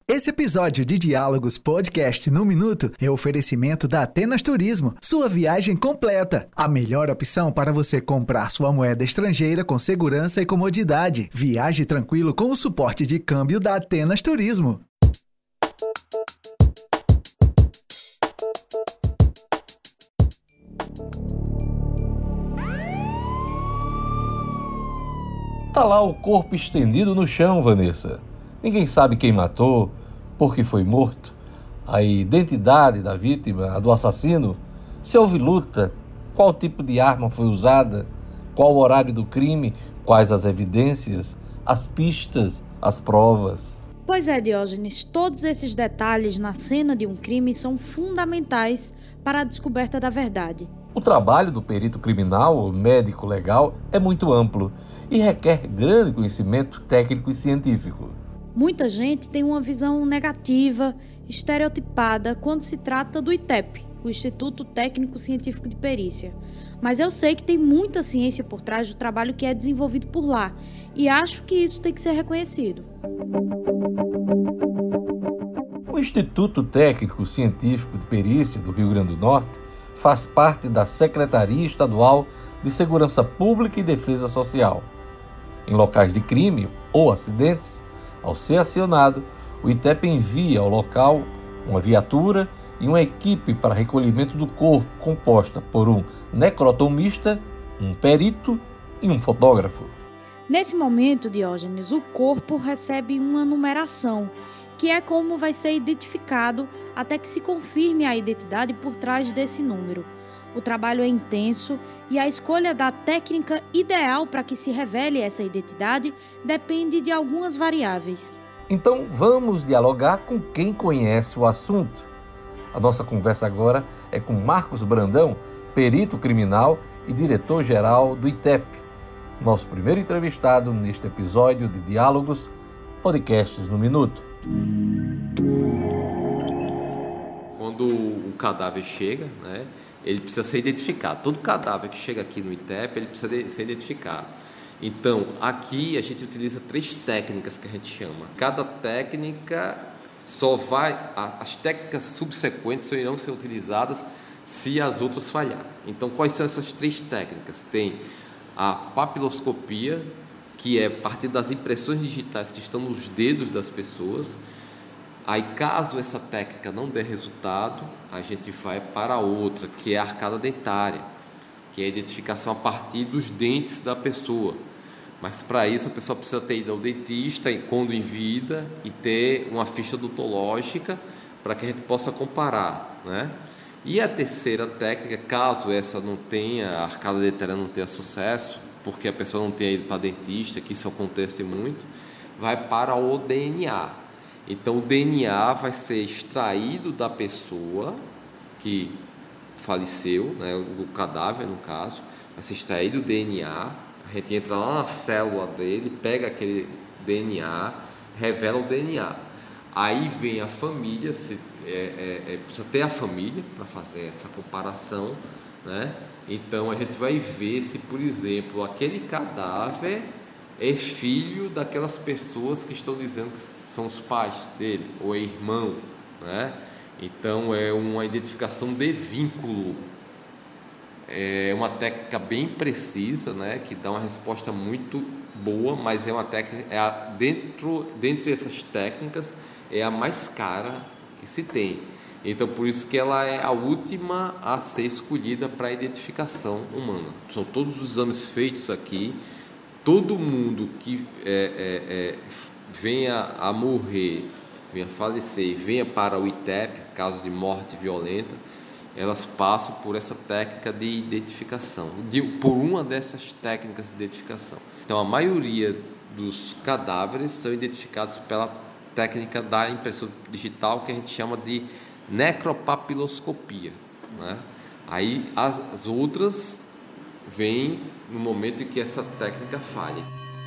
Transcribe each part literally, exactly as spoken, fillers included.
Esse episódio de Diálogos Podcast no Minuto é oferecimento da Atenas Turismo, sua viagem completa. A melhor opção para você comprar sua moeda estrangeira com segurança e comodidade. Viaje tranquilo com o suporte de câmbio da Atenas Turismo. Tá lá o corpo estendido no chão, Vanessa. Ninguém sabe quem matou, por que foi morto, a identidade da vítima, a do assassino, se houve luta, qual tipo de arma foi usada, qual o horário do crime, quais as evidências, as pistas, as provas. Pois é, Diógenes, todos esses detalhes na cena de um crime são fundamentais para a descoberta da verdade. O trabalho do perito criminal, médico legal, é muito amplo e requer grande conhecimento técnico e científico. Muita gente tem uma visão negativa, estereotipada, quando se trata do I T E P, o Instituto Técnico Científico de Perícia. Mas eu sei que tem muita ciência por trás do trabalho que é desenvolvido por lá, e acho que isso tem que ser reconhecido. O Instituto Técnico Científico de Perícia do Rio Grande do Norte faz parte da Secretaria Estadual de Segurança Pública e Defesa Social. Em locais de crime ou acidentes, ao ser acionado, o I T E P envia ao local uma viatura e uma equipe para recolhimento do corpo composta por um necrotomista, um perito e um fotógrafo. Nesse momento, Diógenes, o corpo recebe uma numeração, que é como vai ser identificado até que se confirme a identidade por trás desse número. O trabalho é intenso e a escolha da técnica ideal para que se revele essa identidade depende de algumas variáveis. Então vamos dialogar com quem conhece o assunto. A nossa conversa agora é com Marcos Brandão, perito criminal e diretor-geral do I T E P. Nosso primeiro entrevistado neste episódio de Diálogos, Podcasts no Minuto. Quando o cadáver chega, né, ele precisa ser identificado. Todo cadáver que chega aqui no I T E P, ele precisa ser identificado. Então, aqui a gente utiliza três técnicas que a gente chama. Cada técnica só vai... As técnicas subsequentes só irão ser utilizadas se as outras falharem. Então, quais são essas três técnicas? Tem a papiloscopia, que é a partir das impressões digitais que estão nos dedos das pessoas. Aí, caso essa técnica não dê resultado, a gente vai para outra, que é a arcada dentária, que é a identificação a partir dos dentes da pessoa. Mas, para isso, a pessoa precisa ter ido ao dentista quando em vida e ter uma ficha odontológica para que a gente possa comparar, né? E a terceira técnica, caso essa não tenha, a arcada dentária não tenha sucesso, porque a pessoa não tenha ido para dentista, que isso acontece muito, vai para o D N A. Então, o D N A vai ser extraído da pessoa que faleceu, né, o cadáver, no caso, vai ser extraído o D N A, a gente entra lá na célula dele, pega aquele D N A, revela o D N A. Aí vem a família, se, é, é, é, precisa ter a família para fazer essa comparação, né? Então, a gente vai ver se, por exemplo, aquele cadáver é filho daquelas pessoas que estão dizendo que são os pais dele, ou é irmão, né? Então, é uma identificação de vínculo. É uma técnica bem precisa, né? Que dá uma resposta muito boa, mas é uma técnica, é a, dentro, dentre essas técnicas, é a mais cara que se tem. Então, por isso que ela é a última a ser escolhida para a identificação humana. São todos os exames feitos aqui. Todo mundo que é, é, é, venha a morrer, venha a falecer e venha para o I T E P, caso de morte violenta, elas passam por essa técnica de identificação, de, por uma dessas técnicas de identificação. Então, a maioria dos cadáveres são identificados pela técnica da impressão digital, que a gente chama de necropapiloscopia, né? Aí as, as outras vêm no momento em que essa técnica falha.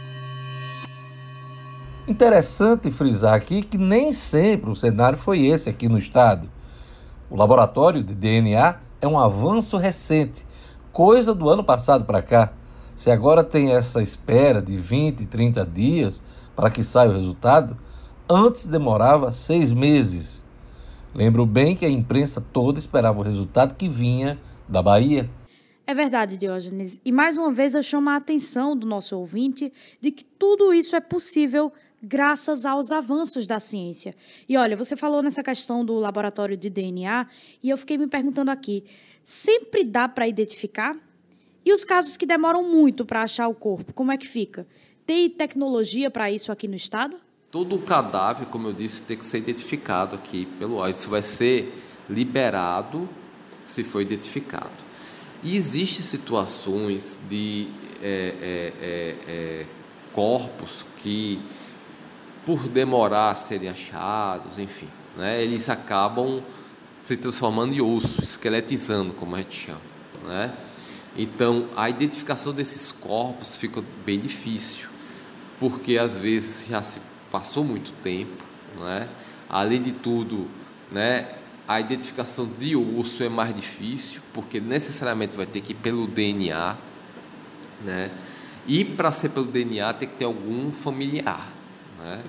Interessante frisar aqui que nem sempre o cenário foi esse aqui no estado. O laboratório de D N A é um avanço recente, coisa do ano passado para cá. Se agora tem essa espera de vinte, trinta dias para que saia o resultado, Antes demorava seis meses. Lembro bem que a imprensa toda esperava o resultado que vinha da Bahia. É verdade, Diógenes. E mais uma vez eu chamo a atenção do nosso ouvinte de que tudo isso é possível graças aos avanços da ciência. E olha, você falou nessa questão do laboratório de D N A e eu fiquei me perguntando aqui, sempre dá para identificar? E os casos que demoram muito para achar o corpo, como é que fica? Tem tecnologia para isso aqui no estado? Todo o cadáver, como eu disse, tem que ser identificado aqui pelo órgão. Isso vai ser liberado se for identificado. E existem situações de é, é, é, é, corpos que, por demorar a serem achados, enfim, né, eles acabam se transformando em osso, esqueletizando, como a gente chama, né? Então, a identificação desses corpos fica bem difícil, porque às vezes já se passou muito tempo, né? Além de tudo, né, a identificação de osso é mais difícil, porque necessariamente vai ter que ir pelo D N A, né? E para ser pelo D N A tem que ter algum familiar, né?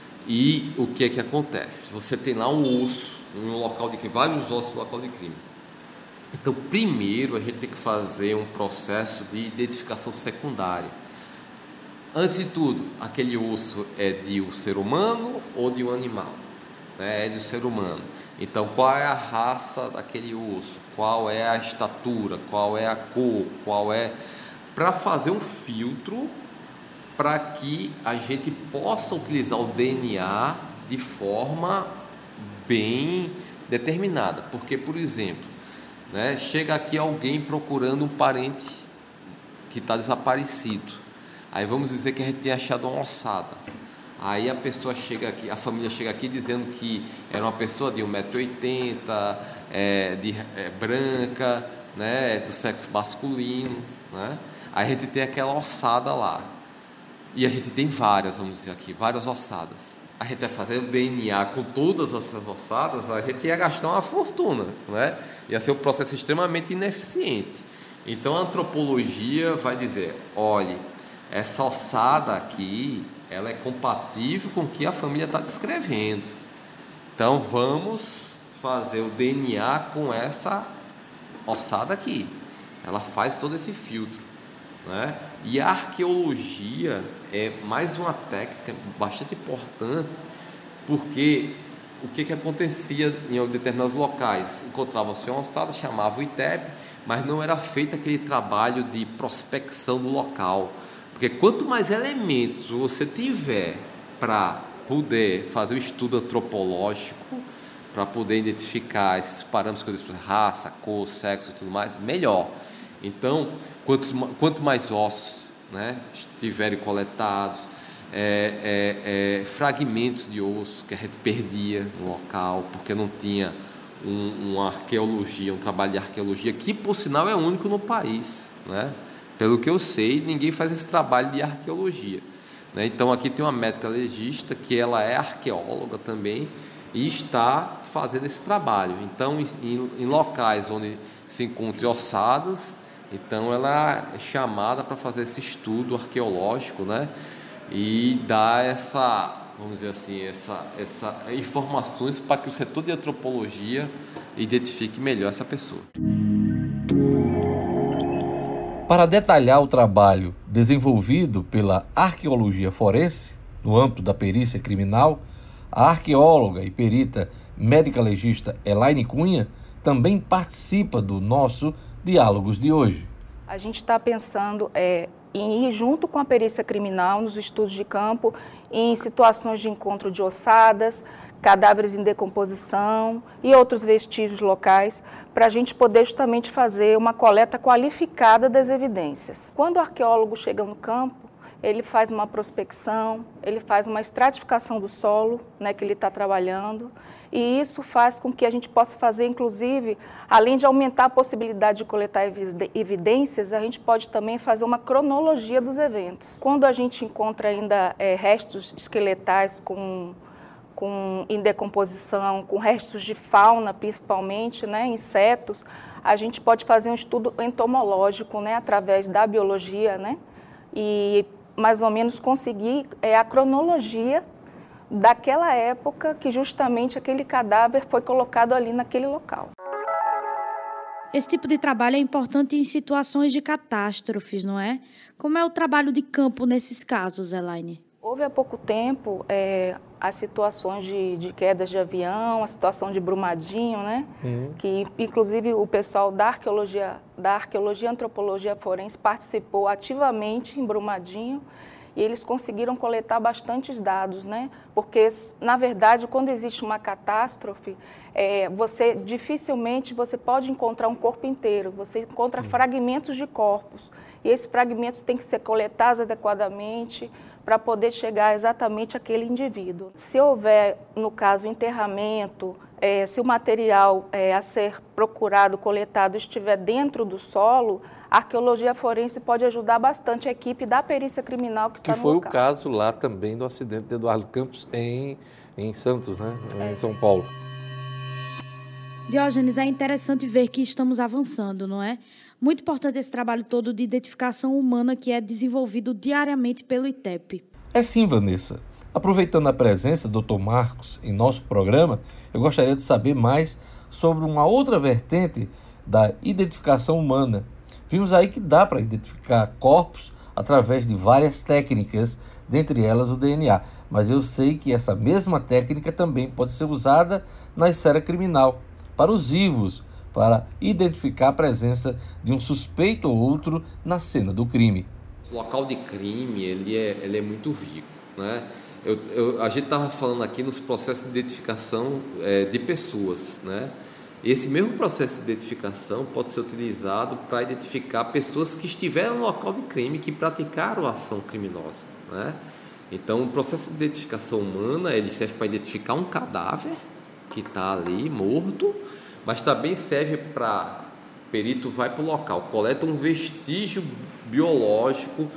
E o que é que acontece? Você tem lá um osso, um local de crime, vários ossos no local de crime. Então, primeiro a gente tem que fazer um processo de identificação secundária. Antes de tudo, aquele osso é de um ser humano ou de um animal? Né? É de um ser humano. Então, qual é a raça daquele osso? Qual é a estatura? Qual é a cor? Qual é... Para fazer um filtro para que a gente possa utilizar o D N A de forma bem determinada. Porque, por exemplo, né, chega aqui alguém procurando um parente que está desaparecido. Aí vamos dizer que a gente tem achado uma ossada. Aí a pessoa chega aqui, a família chega aqui dizendo que era uma pessoa de um metro e oitenta, é, de, é, branca, né, do sexo masculino, né? Aí a gente tem aquela ossada lá. E a gente tem várias, vamos dizer aqui, várias ossadas. A gente vai fazer o D N A com todas essas ossadas, a gente ia gastar uma fortuna, né? Ia ser um processo extremamente ineficiente. Então a antropologia vai dizer, olhe, essa ossada aqui, ela é compatível com o que a família está descrevendo. Então vamos fazer o D N A com essa ossada aqui. Ela faz todo esse filtro, né? E a arqueologia é mais uma técnica bastante importante, porque o que, que acontecia em determinados locais? Encontrava-se uma ossada, chamava o I T E P, mas não era feito aquele trabalho de prospecção do local. Porque quanto mais elementos você tiver para poder fazer o estudo antropológico, para poder identificar esses parâmetros que eu disse, raça, cor, sexo e tudo mais, melhor. Então, quanto, quanto mais ossos, né, estiverem coletados, é, é, é, fragmentos de osso que a gente perdia no local, porque não tinha um, uma arqueologia, um trabalho de arqueologia, que por sinal é único no país, né? Pelo que eu sei, ninguém faz esse trabalho de arqueologia, né? Então aqui tem uma médica legista que ela é arqueóloga também e está fazendo esse trabalho. Então em, em locais onde se encontram ossadas, então ela é chamada para fazer esse estudo arqueológico, né? E dar essa, vamos dizer assim, essa, essa informações para que o setor de antropologia identifique melhor essa pessoa. Para detalhar o trabalho desenvolvido pela arqueologia forense, no âmbito da perícia criminal, a arqueóloga e perita médica legista Elaine Cunha também participa do nosso Diálogos de hoje. A gente está pensando é, em ir junto com a perícia criminal nos estudos de campo, em situações de encontro de ossadas, cadáveres em decomposição e outros vestígios locais, para a gente poder justamente fazer uma coleta qualificada das evidências. Quando o arqueólogo chega no campo, ele faz uma prospecção, ele faz uma estratificação do solo, né, que ele está trabalhando, e isso faz com que a gente possa fazer, inclusive, além de aumentar a possibilidade de coletar evidências, a gente pode também fazer uma cronologia dos eventos. Quando a gente encontra ainda é, restos esqueletais com, com, em decomposição, com restos de fauna, principalmente, né, insetos, a gente pode fazer um estudo entomológico, né, através da biologia, né, e mais ou menos conseguir é, a cronologia daquela época que justamente aquele cadáver foi colocado ali naquele local. Esse tipo de trabalho é importante em situações de catástrofes, não é? Como é o trabalho de campo nesses casos, Elaine? Houve há pouco tempo é, as situações de, de quedas de avião, a situação de Brumadinho, né? Uhum. Que inclusive o pessoal da arqueologia, da arqueologia e antropologia forense participou ativamente em Brumadinho e eles conseguiram coletar bastantes dados, né? Porque, na verdade, quando existe uma catástrofe, é, você dificilmente você pode encontrar um corpo inteiro, você encontra uhum. fragmentos de corpos e esses fragmentos têm que ser coletados adequadamente para poder chegar exatamente àquele indivíduo. Se houver, no caso, enterramento, é, se o material é, a ser procurado, coletado, estiver dentro do solo, a arqueologia forense pode ajudar bastante a equipe da perícia criminal que está no local. Que foi o caso lá também do acidente de Eduardo Campos em, em Santos, né? É. Em São Paulo. Diógenes, é interessante ver que estamos avançando, não é? Muito importante esse trabalho todo de identificação humana que é desenvolvido diariamente pelo I T E P. É sim, Vanessa. Aproveitando a presença do doutor Marcos em nosso programa, eu gostaria de saber mais sobre uma outra vertente da identificação humana. Vimos aí que dá para identificar corpos através de várias técnicas, dentre elas o D N A. Mas eu sei que essa mesma técnica também pode ser usada na esfera criminal, para os vivos, para identificar a presença de um suspeito ou outro na cena do crime. O local de crime ele é, ele é muito rico, né? Eu, eu, a gente estava falando aqui nos processos de identificação é, de pessoas, né? Esse mesmo processo de identificação pode ser utilizado para identificar pessoas que estiveram no local de crime, que praticaram a ação criminosa, né? Então, o processo de identificação humana ele serve para identificar um cadáver que está ali morto, mas também serve para perito vai para o local, coleta um vestígio biológico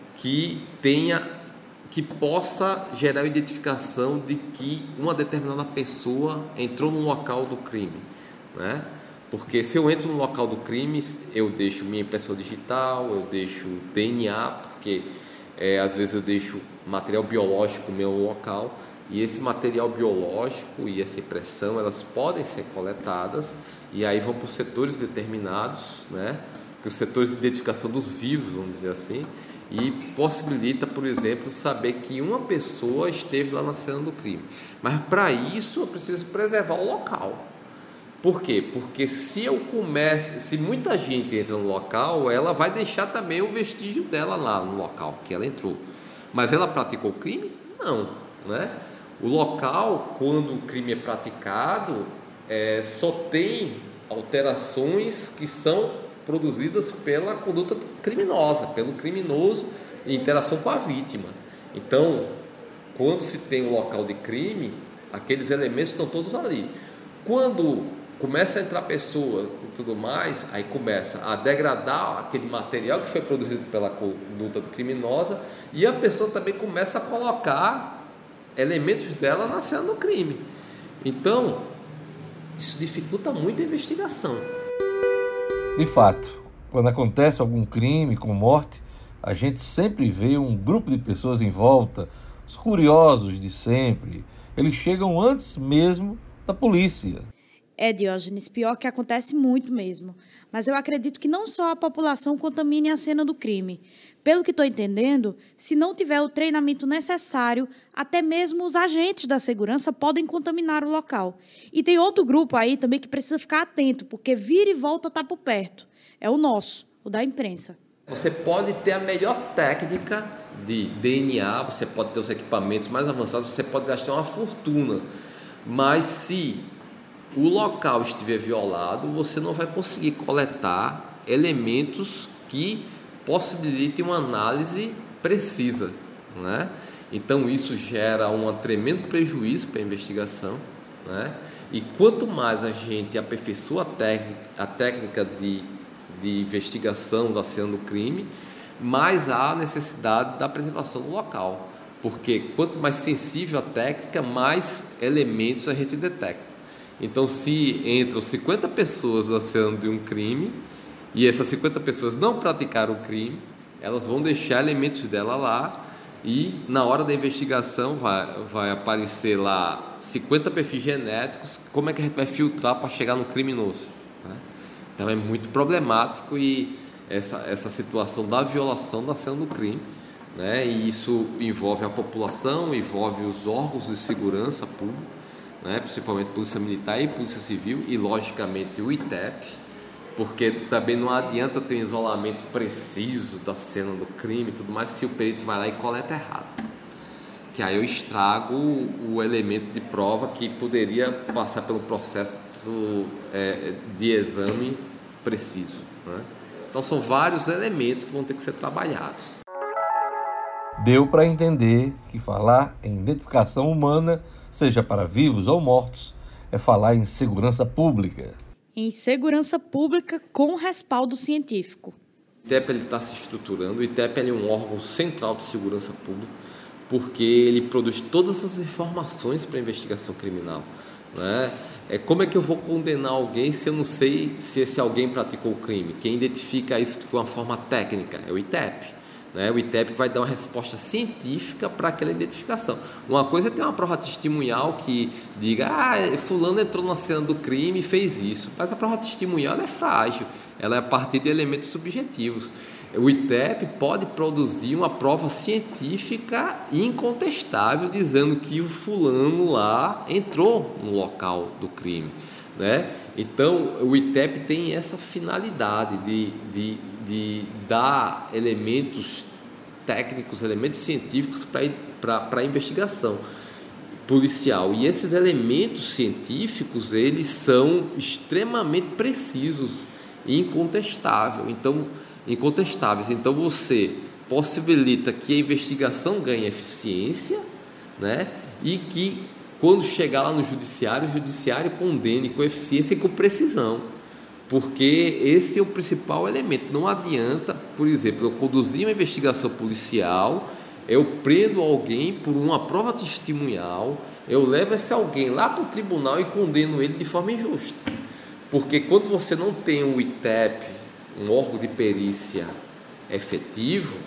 que tenha, que possa gerar a identificação de que uma determinada pessoa entrou no local do crime, né? Porque se eu entro no local do crime, eu deixo minha impressão digital, eu deixo D N A, porque é, às vezes eu deixo material biológico no meu local, e esse material biológico e essa impressão, elas podem ser coletadas e aí vão para os setores determinados, né? Os setores de identificação dos vivos, vamos dizer assim, e possibilita, por exemplo, saber que uma pessoa esteve lá na cena do crime. Mas para isso eu preciso preservar o local. Por quê? Porque se eu comece, se muita gente entra no local, ela vai deixar também o vestígio dela lá no local que ela entrou. Mas ela praticou o crime? Não, né? O local, quando o crime é praticado, é, só tem alterações que são produzidas pela conduta criminosa, pelo criminoso em interação com a vítima. Então, quando se tem um local de crime, aqueles elementos estão todos ali. Quando começa a entrar pessoa e tudo mais, aí começa a degradar aquele material que foi produzido pela conduta criminosa e a pessoa também começa a colocar elementos dela na cena do crime. Então, isso dificulta muito a investigação. De fato, quando acontece algum crime com morte, a gente sempre vê um grupo de pessoas em volta, os curiosos de sempre. Eles chegam antes mesmo da polícia. É, Diógenes, pior que acontece muito mesmo. Mas eu acredito que não só a população contamine a cena do crime. Pelo que estou entendendo, se não tiver o treinamento necessário, até mesmo os agentes da segurança podem contaminar o local. E tem outro grupo aí também que precisa ficar atento, porque vira e volta está por perto. É o nosso, o da imprensa. Você pode ter a melhor técnica de D N A, você pode ter os equipamentos mais avançados, você pode gastar uma fortuna. Mas se o local estiver violado, você não vai conseguir coletar elementos que possibilitem uma análise precisa, né? Então isso gera um tremendo prejuízo para a investigação, né? E quanto mais a gente aperfeiçoa a técnica, a técnica de, de investigação da cena do crime, mais há necessidade da preservação do local, porque quanto mais sensível a técnica, mais elementos a gente detecta. Então, se entram cinquenta pessoas na cena de um crime e essas cinquenta pessoas não praticaram o crime, elas vão deixar elementos dela lá e na hora da investigação vai, vai aparecer lá cinquenta perfis genéticos, como é que a gente vai filtrar para chegar no criminoso, né? Então é muito problemático e essa, essa situação da violação da cena do crime, né? E isso envolve a população, envolve os órgãos de segurança pública, né? Principalmente Polícia Militar e Polícia Civil e logicamente o I T E P, porque também não adianta ter um isolamento preciso da cena do crime e tudo mais se o perito vai lá e coleta errado, que aí eu estrago o elemento de prova que poderia passar pelo processo é, de exame preciso, né? Então são vários elementos que vão ter que ser trabalhados. Deu para entender que falar em identificação humana, seja para vivos ou mortos, é falar em segurança pública. Em segurança pública com respaldo científico. O I T E P está se estruturando, o I T E P é um órgão central de segurança pública, porque ele produz todas as informações para a investigação criminal, né? É, como é que eu vou condenar alguém se eu não sei se esse alguém praticou o crime? Quem identifica isso de uma forma técnica é o I T E P. Né? O I T E P vai dar uma resposta científica para aquela identificação. Uma coisa é ter uma prova testemunhal que diga, ah, fulano entrou na cena do crime e fez isso. Mas a prova testemunhal ela é frágil, ela é a partir de elementos subjetivos. O I T E P pode produzir uma prova científica incontestável dizendo que o fulano lá entrou no local do crime, né? Então, o I T E P tem essa finalidade de, de, de dar elementos técnicos, elementos científicos para a investigação policial. E esses elementos científicos, eles são extremamente precisos e incontestáveis. Então, incontestáveis. Então, você possibilita que a investigação ganhe eficiência, né? E que, quando chegar lá no judiciário, o judiciário condene com eficiência e com precisão, porque esse é o principal elemento. Não adianta, por exemplo, eu conduzir uma investigação policial, eu prendo alguém por uma prova testemunhal, eu levo esse alguém lá para o tribunal e condeno ele de forma injusta, porque quando você não tem um I T E P, um órgão de perícia efetivo,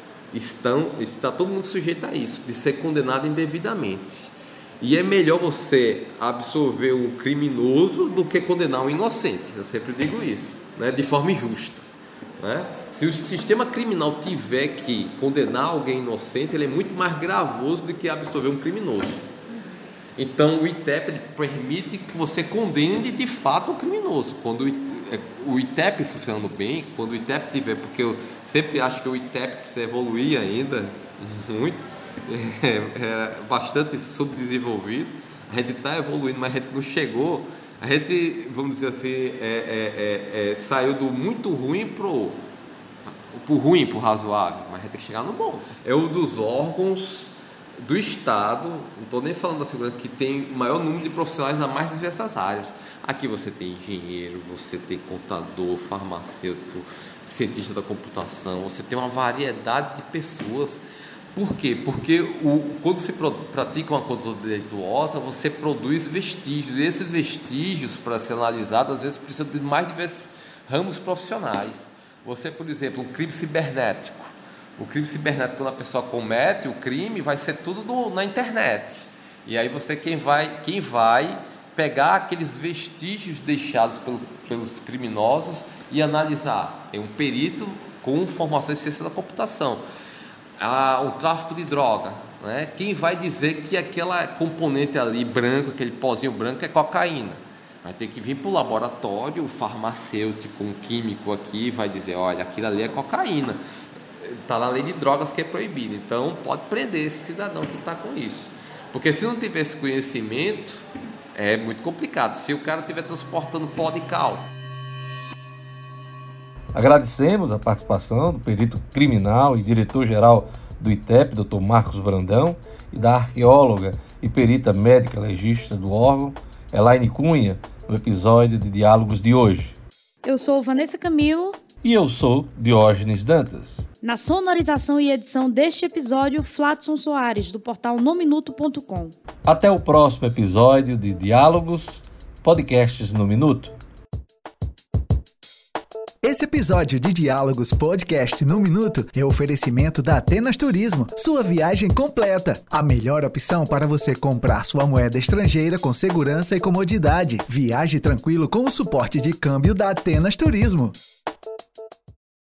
estão, está todo mundo sujeito a isso, de ser condenado indevidamente. E é melhor você absolver um criminoso do que condenar um inocente. Eu sempre digo isso, né? De forma injusta, né? Se o sistema criminal tiver que condenar alguém inocente, ele é muito mais gravoso do que absolver um criminoso. Então, o I T E P permite que você condene de, de fato o criminoso. Quando o I T E P funcionando bem, quando o I T E P tiver, porque eu sempre acho que o I T E P precisa evoluir ainda muito, é, é bastante subdesenvolvido, a gente está evoluindo, mas a gente não chegou, a gente, vamos dizer assim, é, é, é, é, saiu do muito ruim pro, pro ruim, pro razoável, mas a gente tem que chegar no bom. É um dos órgãos do Estado, não estou nem falando da segurança, que tem o maior número de profissionais nas mais diversas áreas. Aqui você tem engenheiro, você tem contador, farmacêutico, cientista da computação, você tem uma variedade de pessoas. Por quê? Porque o, quando se pratica uma conduta delituosa, você produz vestígios, e esses vestígios, para ser analisados, às vezes precisam de mais diversos ramos profissionais. Você, por exemplo, um crime cibernético. O crime cibernético, quando a pessoa comete o crime, vai ser tudo no, na internet. E aí você quem vai, quem vai pegar aqueles vestígios deixados pelo, pelos criminosos e analisar. É um perito com formação em ciência da computação. Ah, o tráfico de droga, né? Quem vai dizer que aquela componente ali branco, aquele pozinho branco é cocaína? Vai ter que vir para o laboratório, o farmacêutico, um químico aqui vai dizer, olha, aquilo ali é cocaína. Está na lei de drogas que é proibido, então pode prender esse cidadão que está com isso, porque se não tiver esse conhecimento é muito complicado. Se o cara estiver transportando pó de cal. Agradecemos a participação do perito criminal e diretor-geral do I T E P, doutor Marcos Brandão, e da arqueóloga e perita médica legista do órgão, Elaine Cunha, no episódio de Diálogos de hoje. Eu sou Vanessa Camilo. E eu sou Diógenes Dantas. Na sonorização e edição deste episódio, Fladson Soares, do portal nominuto ponto com. Até o próximo episódio de Diálogos, podcasts no Minuto. Esse episódio de Diálogos Podcast no Minuto é oferecimento da Atenas Turismo, sua viagem completa. A melhor opção para você comprar sua moeda estrangeira com segurança e comodidade. Viaje tranquilo com o suporte de câmbio da Atenas Turismo.